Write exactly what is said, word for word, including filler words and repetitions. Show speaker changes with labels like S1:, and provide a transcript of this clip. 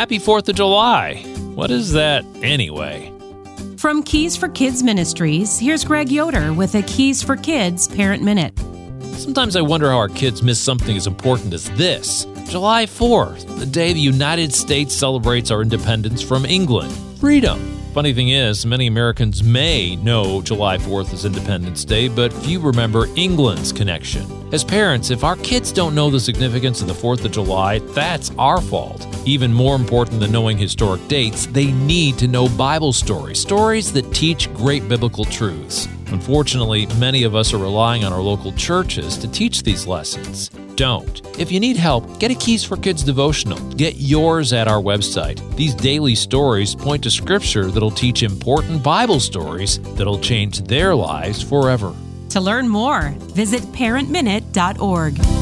S1: Happy fourth of July. What is that anyway?
S2: From Keys for Kids Ministries, here's Greg Yoder with a Keys for Kids Parent Minute.
S1: Sometimes I wonder how our kids miss something as important as this. July fourth, the day the United States celebrates our independence from England. Freedom. Funny thing is, many Americans may know July fourth is Independence Day, but few remember England's connection. As parents, if our kids don't know the significance of the fourth of July, that's our fault. Even more important than knowing historic dates, they need to know Bible stories, stories that teach great biblical truths. Unfortunately, many of us are relying on our local churches to teach these lessons. Don't. If you need help, get a Keys for Kids devotional. Get yours at our website. These daily stories point to Scripture that'll teach important Bible stories that'll change their lives forever.
S2: To learn more, visit parent minute dot org.